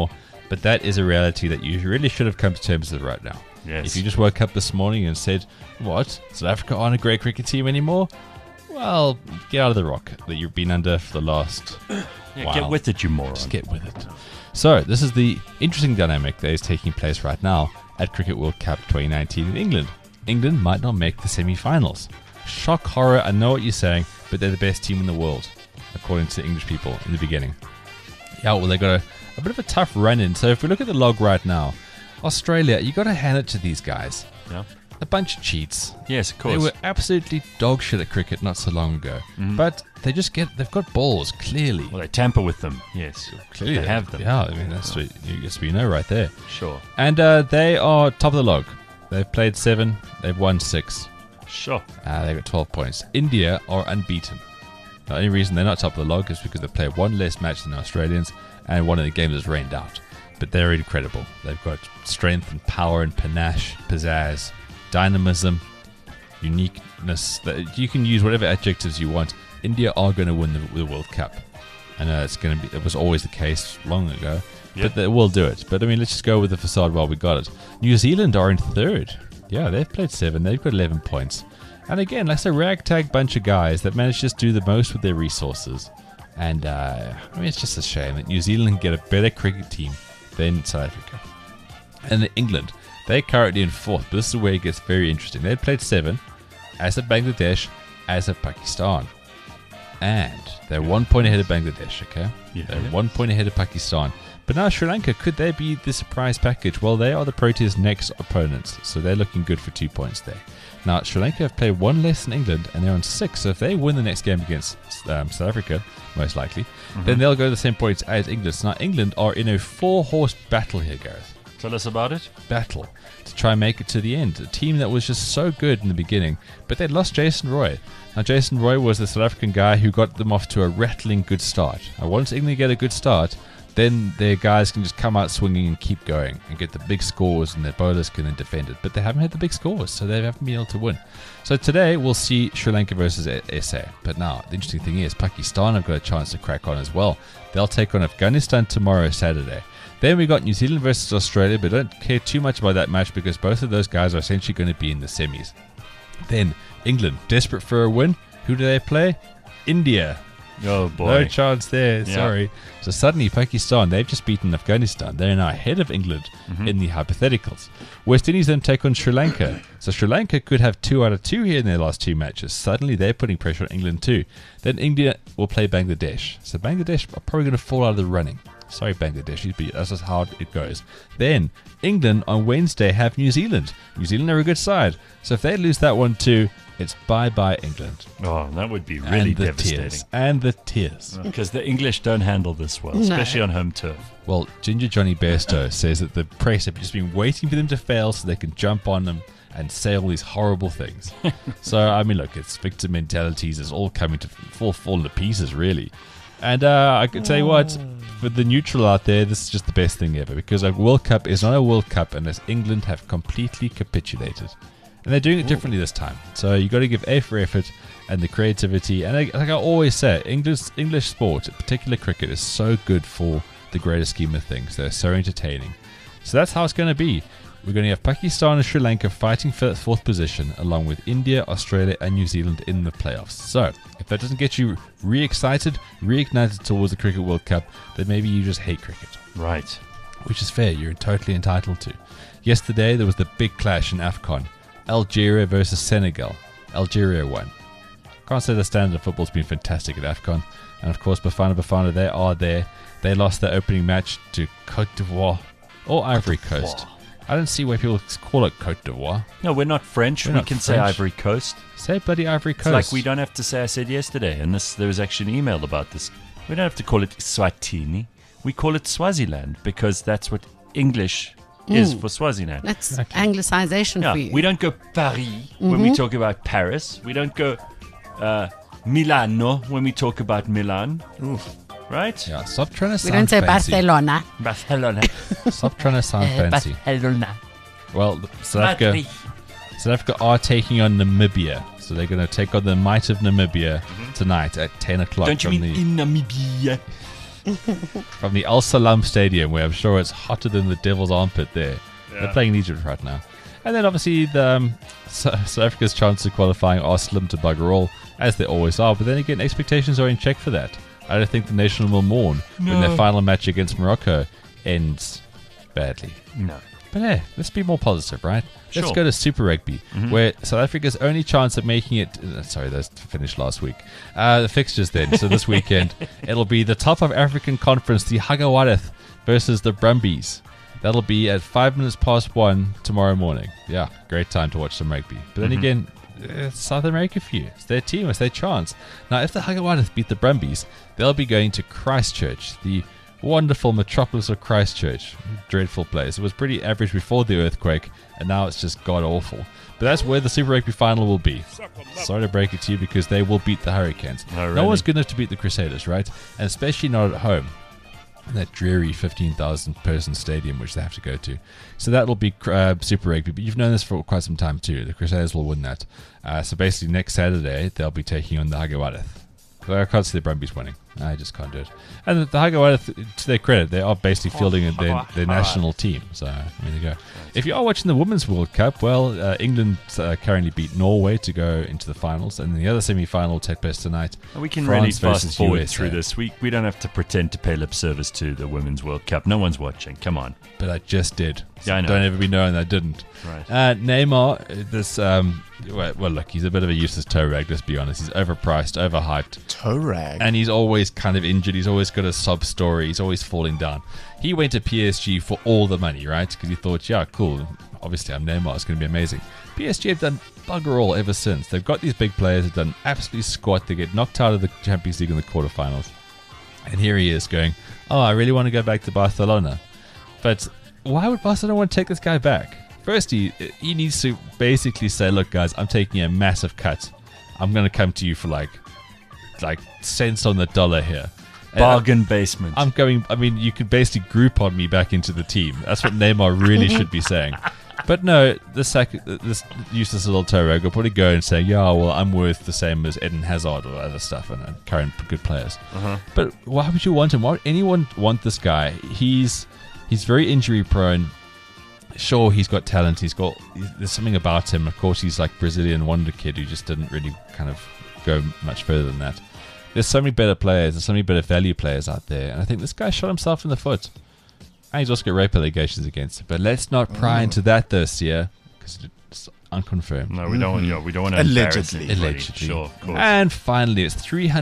But that is a reality that you really should have come to terms with right now. Yes. If you just woke up this morning and said, what? South Africa aren't a great cricket team anymore? Well, get out of the rock that you've been under for the last while. Get with it, you moron. Just get with it. So, this is the interesting dynamic that is taking place right now at Cricket World Cup 2019 in England. England might not make the semi-finals. Shock, horror, I know what you're saying, but they're the best team in the world, according to English people in the beginning. Yeah, well, they got a bit of a tough run-in. So if we look at the log right now, Australia, you got to hand it to these guys. Yeah. A bunch of cheats. Yes, of course. They were absolutely dog shit at cricket not so long ago. But they've got balls, clearly. Well, they tamper with them. Yes. Clearly they have them. Yeah, I mean, that's what you know right there. Sure. And they are top of the log. They've played 7. They've won 6. Sure. They've got 12 points. India are unbeaten. The only reason they're not top of the log is because they played one less match than the Australians, and one of the games is rained out. But they're incredible. They've got strength and power and panache, pizzazz, dynamism, uniqueness. You can use whatever adjectives you want. India are going to win the World Cup. And it was always the case long ago. Yep. But they will do it. But I mean, let's just go with the facade while we got it. New Zealand are in 3rd. Yeah, they've played 7. They've got 11 points. And again, that's a ragtag bunch of guys that managed to just do the most with their resources. And I mean, it's just a shame that New Zealand can get a better cricket team than South Africa. And England, they're currently in 4th, but this is where it gets very interesting. They've played 7, as have Bangladesh, as have Pakistan. And they're 1 point ahead of Bangladesh, okay? Yeah. They're 1 point ahead of Pakistan. But now Sri Lanka, could they be the surprise package? Well, they are the Proteas' next opponents, so they're looking good for 2 points there. Now, Sri Lanka have played 1 less than England, and they're on 6, so if they win the next game against South Africa, most likely, then they'll go the same points as England. So now England are in a 4-horse battle here, Gareth. Tell us about it. Battle to try and make it to the end. A team that was just so good in the beginning, but they lost Jason Roy. Now, Jason Roy was the South African guy who got them off to a rattling good start. Now, once England get a good start, then their guys can just come out swinging and keep going and get the big scores, and their bowlers can then defend it. But they haven't had the big scores, so they haven't been able to win. So today we'll see Sri Lanka versus SA. But now, the interesting thing is Pakistan have got a chance to crack on as well. They'll take on Afghanistan tomorrow, Saturday. Then we got New Zealand versus Australia, but don't care too much about that match because both of those guys are essentially going to be in the semis. Then England, desperate for a win. Who do they play? India. Oh, boy. No chance there, Yeah. sorry. So suddenly Pakistan, they've just beaten Afghanistan. They're now ahead of England in the hypotheticals. West Indies then take on Sri Lanka. So Sri Lanka could have 2 out of 2 here in their last 2 matches. Suddenly they're putting pressure on England too. Then India will play Bangladesh. So Bangladesh are probably going to fall out of the running. Sorry, Bangladesh, but that's just how it goes. Then England on Wednesday have New Zealand. New Zealand are a good side. So if they lose that one too, it's bye-bye England. Oh, that would be really devastating. And the tears. Because the English don't handle this well, especially on home turf. Well, Ginger Johnny Bairstow says that the press have just been waiting for them to fail so they can jump on them and say all these horrible things. So, I mean, look, it's victim mentalities. It's all coming to fall to pieces, really. And I can tell you what, for the neutral out there, this is just the best thing ever. Because a World Cup is not a World Cup unless England have completely capitulated. And they're doing it differently this time. So you got to give A for effort and the creativity. And like I always say, English sport, particularly cricket, is so good for the greater scheme of things. They're so entertaining. So that's how it's going to be. We're going to have Pakistan and Sri Lanka fighting for that 4th position, along with India, Australia, and New Zealand in the playoffs. So if that doesn't get you re-excited, reignited towards the Cricket World Cup, then maybe you just hate cricket. Right. Which is fair. You're totally entitled to. Yesterday, there was the big clash in AFCON. Algeria versus Senegal. Algeria won. Can't say the standard of football's been fantastic at AFCON. And of course, Bafana, they are there. They lost their opening match to Cote d'Ivoire or Ivory Coast. I don't see why people call it Cote d'Ivoire. No, we're not French. We're we not can say French. Ivory Coast. Say bloody Ivory Coast. It's like we don't have to say I said yesterday. And there was actually an email about this. We don't have to call it Swatini. We call it Swaziland because that's what English is for Swaziland. That's anglicization Yeah, for you. we don't go Paris when we talk about Paris. We don't go Milano when we talk about Milan. Right? Yeah, stop trying to We sound don't say fancy. Barcelona. Barcelona. Stop trying to sound fancy. Barcelona. Well, South Africa are taking on Namibia. So they're going to take on the might of Namibia tonight at 10 o'clock. Don't you on mean in Namibia? from the Al Salam Stadium, where I'm sure it's hotter than the devil's armpit there. They're playing in Egypt right now. And then obviously South Africa's chances of qualifying are slim to bugger all, as they always are. But then again, expectations are in check for that. I don't think the nation will mourn when their final match against Morocco ends badly. No. But hey, let's be more positive, right? Sure. Let's go to Super Rugby, where South Africa's only chance of making it... sorry, those finished last week. The fixtures then. So this weekend, it'll be the top of African Conference, the Hagawareth versus the Brumbies. That'll be at 1:05 tomorrow morning. Yeah, great time to watch some rugby. But then again, it's South America for you. It's their team. It's their chance. Now, if the Hagawareth beat the Brumbies, they'll be going to Christchurch, the wonderful metropolis of Christchurch. Dreadful place. It was pretty average before the earthquake, and now it's just god-awful. But that's where the Super Rugby final will be. Sorry to break it to you, because they will beat the Hurricanes. Oh, really? No one's good enough to beat the Crusaders, right? And especially not at home. That dreary 15,000 person stadium which they have to go to. So that'll be Super Rugby, but you've known this for quite some time too. The Crusaders will win that. So basically next Saturday they'll be taking on the Hagawareth. I can't see the Brumbies winning. I just can't do it. And the Hagawareth, to their credit, they are basically fielding their national team. So there you go. If you are watching the Women's World Cup, well, England currently beat Norway to go into the finals, and the other semi-final will take place tonight. We can France really fast versus forward USA. through this. We don't have to pretend to pay lip service to the Women's World Cup. No one's watching. Come on. But I just did. So Yeah, I know. Don't ever be knowing I didn't. Right. Neymar, well, look, he's a bit of a useless toe rag, let's be honest. He's overpriced, overhyped. Toe rag. And he's always kind of injured. He's always got a sob story. He's always falling down. He went to PSG for all the money, right? Because he thought, yeah, cool. Obviously, I'm Neymar. It's going to be amazing. PSG have done bugger all ever since. They've got these big players. They've done absolutely squat. They get knocked out of the Champions League in the quarterfinals. And here he is going, oh, I really want to go back to Barcelona. But why would Barcelona want to take this guy back? First, he needs to basically say, look, guys, I'm taking a massive cut. I'm going to come to you for like cents on the dollar here. Bargain basement. You could basically Groupon me back into the team. That's what Neymar really should be saying. But no, this useless little toe rag will probably go and say, yeah, well, I'm worth the same as Eden Hazard or other stuff and current good players. But why would you want him? Why would anyone want this guy? He's very injury prone. Sure, he's got talent. There's something about him. Of course, he's like Brazilian wonder kid who just didn't really kind of go much further than that. There's so many better players. There's so many better value players out there. And I think this guy shot himself in the foot. And he's also got rape allegations against him. But let's not pry into that this year, because it's unconfirmed. No, we don't. We don't want to embarrass Allegedly. anybody. Allegedly. Sure, of course. And finally, it's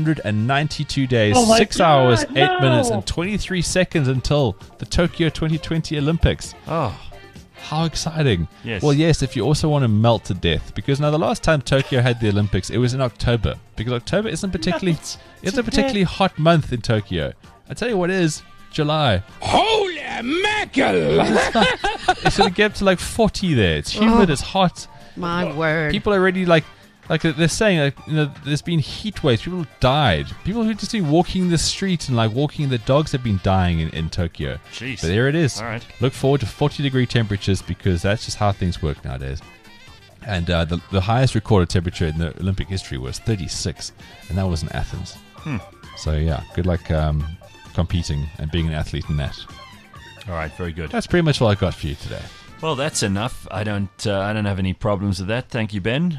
392 days, 6 hours, 8 minutes, and 23 seconds until the Tokyo 2020 Olympics. Oh, How exciting. Yes. Well, yes, if you also want to melt to death. Because now the last time Tokyo had the Olympics, it was in October. Because October isn't a particularly hot month in Tokyo. I tell you what is, July. Holy mackerel! It's going to get up to like 40 there. It's humid, it's hot. My word. People are already like they're saying, there's been heat waves. People have died. People who just been walking the street and walking the dogs have been dying in Tokyo. Jeez. But there it is. All right. Look forward to 40-degree temperatures because that's just how things work nowadays. And the highest recorded temperature in the Olympic history was 36, and that was in Athens. So yeah, good luck competing and being an athlete in that. All right, very good. That's pretty much all I got for you today. Well, that's enough. I don't have any problems with that. Thank you, Ben.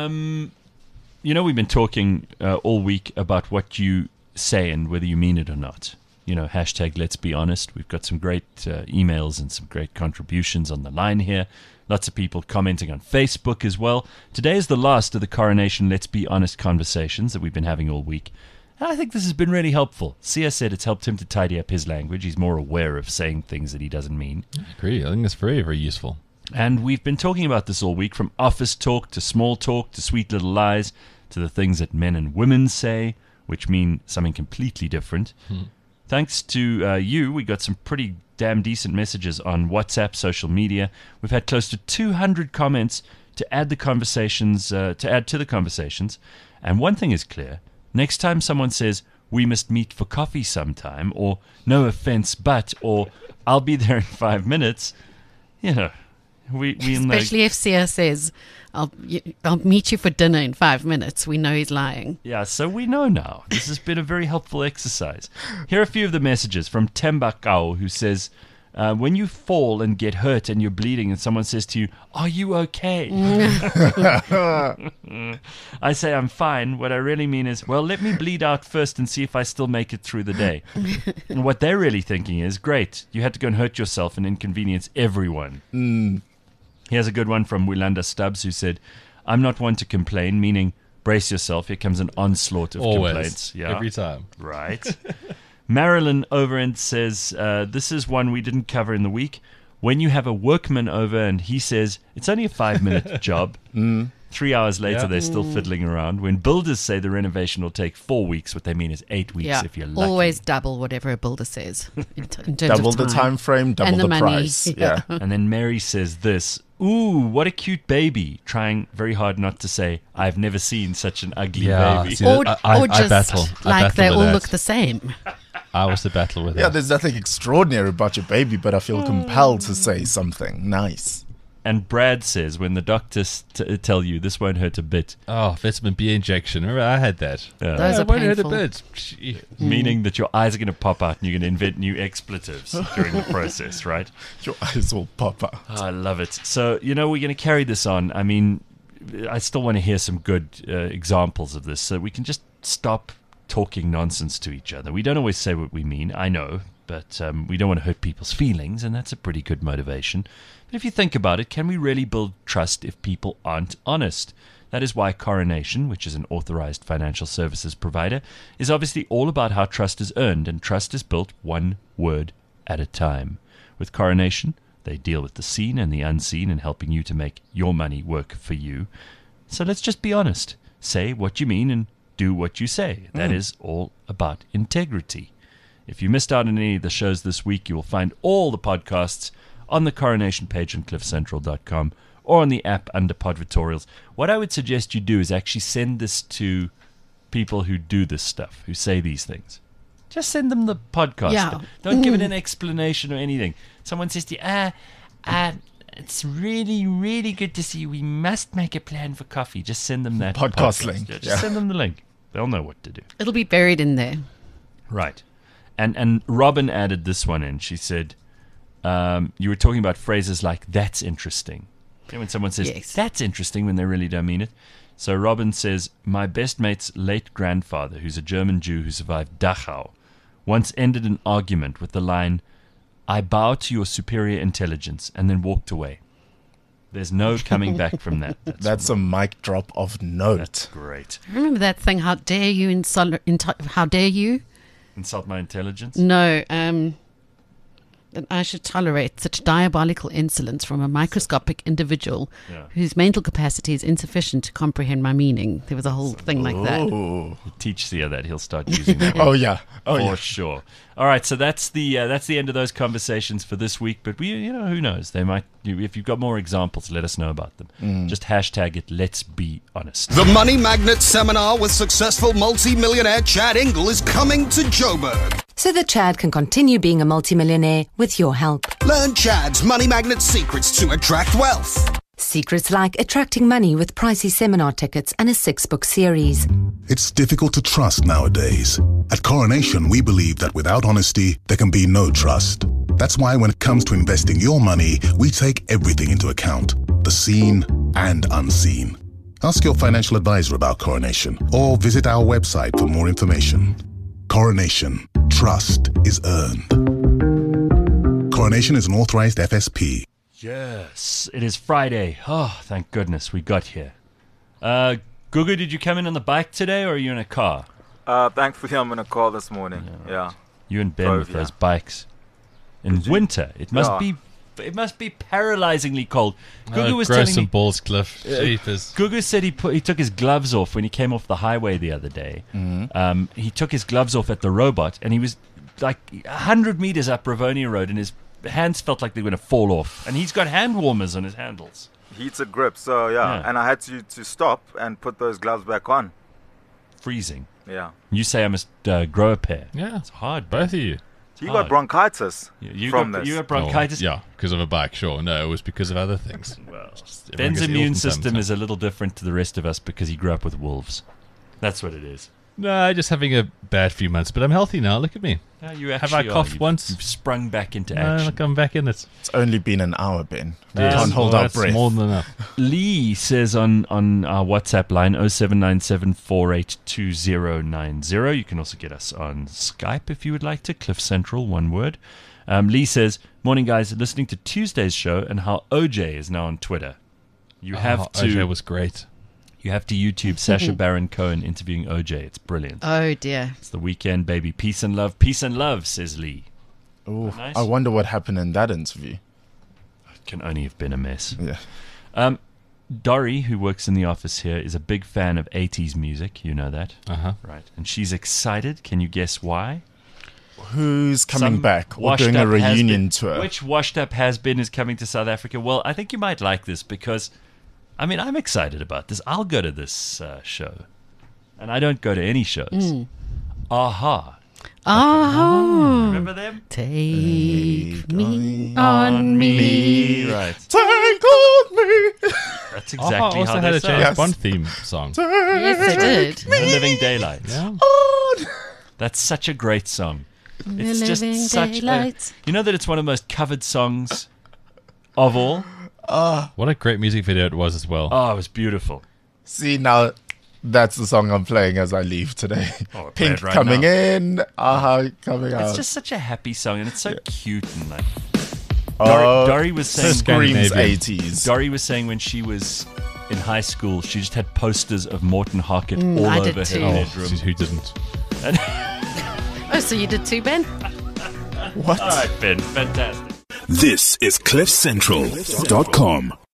We've been talking all week about what you say and whether you mean it or not. Hashtag Let's Be Honest. We've got some great emails and some great contributions on the line here. Lots of people commenting on Facebook as well. Today is the last of the Coronation Let's Be Honest conversations that we've been having all week. And I think this has been really helpful. Sia said it's helped him to tidy up his language. He's more aware of saying things that he doesn't mean. I agree. I think it's very, very useful. And we've been talking about this all week, from office talk to small talk to sweet little lies to the things that men and women say, which mean something completely different. Thanks to you, we got some pretty damn decent messages on WhatsApp, social media. We've had close to 200 comments to add to the conversations. And one thing is clear. Next time someone says, we must meet for coffee sometime, or no offense, but, or I'll be there in 5 minutes, We know. Especially if Sia says, I'll meet you for dinner in 5 minutes. We know he's lying. Yeah, so we know now. This has been a very helpful exercise. Here are a few of the messages from Tembakau, who says, when you fall and get hurt and you're bleeding and someone says to you, "Are you okay?" I say, "I'm fine." What I really mean is, well, let me bleed out first and see if I still make it through the day. And what they're really thinking is, great, you had to go and hurt yourself and inconvenience everyone. Here's a good one from Wilanda Stubbs, who said, "I'm not one to complain," meaning brace yourself. Here comes an onslaught of complaints. Yeah. Every time. Right. Marilyn Overend says, this is one we didn't cover in the week. When you have a workman over and he says, it's only a 5-minute job, 3 hours later they're still fiddling around. When builders say the renovation will take 4 weeks, what they mean is 8 weeks if you're lucky. Always double whatever a builder says. In terms Double of the time frame, double and the money. price. Yeah. And then Mary says this, "Ooh, what a cute baby," trying very hard not to say, "I've never seen such an ugly baby." see, Or I just battle. I like battle they with all that. look the same. I also battle with Yeah, that. there's nothing extraordinary about your baby, but I feel compelled to say something nice. And Brad says, when the doctors tell you this won't hurt a bit, Oh, vitamin B injection. Remember, I had that. Those Oh, are it won't hurt a painful. bit. Gee. meaning that your eyes are going to pop out and you're going to invent new expletives during the process, right? Your eyes will pop out. Oh, I love it. So, we're going to carry this on. I mean, I still want to hear some good examples of this so we can just stop talking nonsense to each other. We don't always say what we mean, I know, but we don't want to hurt people's feelings, and that's a pretty good motivation. But if you think about it, can we really build trust if people aren't honest? That is why Coronation, which is an authorized financial services provider, is obviously all about how trust is earned, and trust is built one word at a time. With Coronation, they deal with the seen and the unseen and helping you to make your money work for you. So let's just be honest. Say what you mean and do what you say. That is all about integrity. If you missed out on any of the shows this week, you will find all the podcasts on the Coronation page on cliffcentral.com or on the app under Podvitorials. What I would suggest you do is actually send this to people who do this stuff, who say these things. Just send them the podcast. Yeah. Don't give it an explanation or anything. Someone says to you, it's really, really good to see you. We must make a plan for coffee. Just send them that Podcast link, Just yeah. send them the link. They'll know what to do. It'll be buried in there. Right. And Robin added this one in. She said, you were talking about phrases like, that's interesting. And when someone says, Yes. that's interesting, when they really don't mean it. So Robin says, my best mate's late grandfather, who's a German Jew who survived Dachau, once ended an argument with the line, I bow to your superior intelligence, and then walked away. There's no coming back from that. That's a mic drop of note. That's great. Remember that thing, how dare you how dare you? Insult my intelligence? No, that I should tolerate such diabolical insolence from a microscopic individual Yeah. whose mental capacity is insufficient to comprehend my meaning. There was a whole thing like that. Oh, Teach Sia that. He'll start using that. oh yeah. Oh for yeah. sure. All right, so that's the end of those conversations for this week. But who knows? They might. If you've got more examples, let us know about them. Just hashtag it. Let's be honest. The Money Magnet Seminar with successful multi-millionaire Chad Ingle is coming to Joburg. So that Chad can continue being a multimillionaire with your help. Learn Chad's Money Magnet secrets to attract wealth. Secrets like attracting money with pricey seminar tickets and a 6-book series. It's difficult to trust nowadays. At Coronation, we believe that without honesty, there can be no trust. That's why when it comes to investing your money, we take everything into account, the seen and unseen. Ask your financial advisor about Coronation or visit our website for more information. Coronation. Trust is earned. Coronation is an authorized FSP. Yes, it is Friday. Oh, thank goodness we got here. Gugu, did you come in on the bike today, or are you in a car? Thankfully, I'm in a car this morning. Yeah. You and Ben Drove, with those yeah. bikes in winter. It must be. It must be paralyzingly cold. Gugu was grow telling some me. balls, Cliff. Jeepers. Gugu said he took his gloves off when he came off the highway the other day. He took his gloves off at the Robot, and he was like 100 meters up Ravonia Road, and his hands felt like they were going to fall off. And he's got hand warmers on his handles. Heated grip, so yeah. And I had to stop and put those gloves back on. Freezing. Yeah. You say I must grow a pair. Yeah. It's hard. Both of you. So you got bronchitis You from got, this. you got bronchitis? Yeah, because of a bike, sure. No, it was because of other things. Well, Everyone Ben's gets ill immune from time to system time. is a little different to the rest of us because he grew up with wolves. That's what it is. No, just having a bad few months, but I'm healthy now. Look at me. No, you Have actually I coughed You've- once? You've sprung back into No, action. look, I'm back in it. It's only been an hour, Ben. We Yes. can't hold Well, our that's breath. more than enough. Lee says on our WhatsApp line 0797482090. You can also get us on Skype if you would like to. Cliff Central, one word. Lee says, "Morning guys, listening to Tuesday's show and how OJ is now on Twitter. You have to OJ was great. You have to YouTube Sacha Baron Cohen interviewing OJ. It's brilliant. Oh, dear. It's the weekend, baby. Peace and love, says Lee. Ooh, Nice. I wonder what happened in that interview. It can only have been a mess. Yeah. Dory, who works in the office here, is a big fan of 80s music. You know that. Uh-huh. Right. And she's excited. Can you guess why? Who's coming Some back or washed doing a up has-been. reunion tour? Which washed up has-been is coming to South Africa? Well, I think you might like this because, I mean, I'm excited about this. I'll go to this show. And I don't go to any shows. Aha. Oh. Remember them? Take me on me. Right. Take on me. That's Oh, exactly also how had they a sound. James Bond theme song. Yes, they did. The Living Daylights. Yeah. That's such a great song. The It's just Living such Daylights. You know that it's one of the most covered songs of all? What a great music video it was as well. Oh, it was beautiful. See, now that's the song I'm playing as I leave today. Oh, we'll play Pink it right coming now. in, Aha coming out. It's just such a happy song, and it's so cute and like. Oh, Dory was saying screams Scandinavian. 80s. Dory was saying when she was in high school, she just had posters of Morton Harkett I all did over too. her Oh, bedroom. who didn't? And Oh, so you did too, Ben? What? all right, Ben, fantastic. This is CliffCentral.com.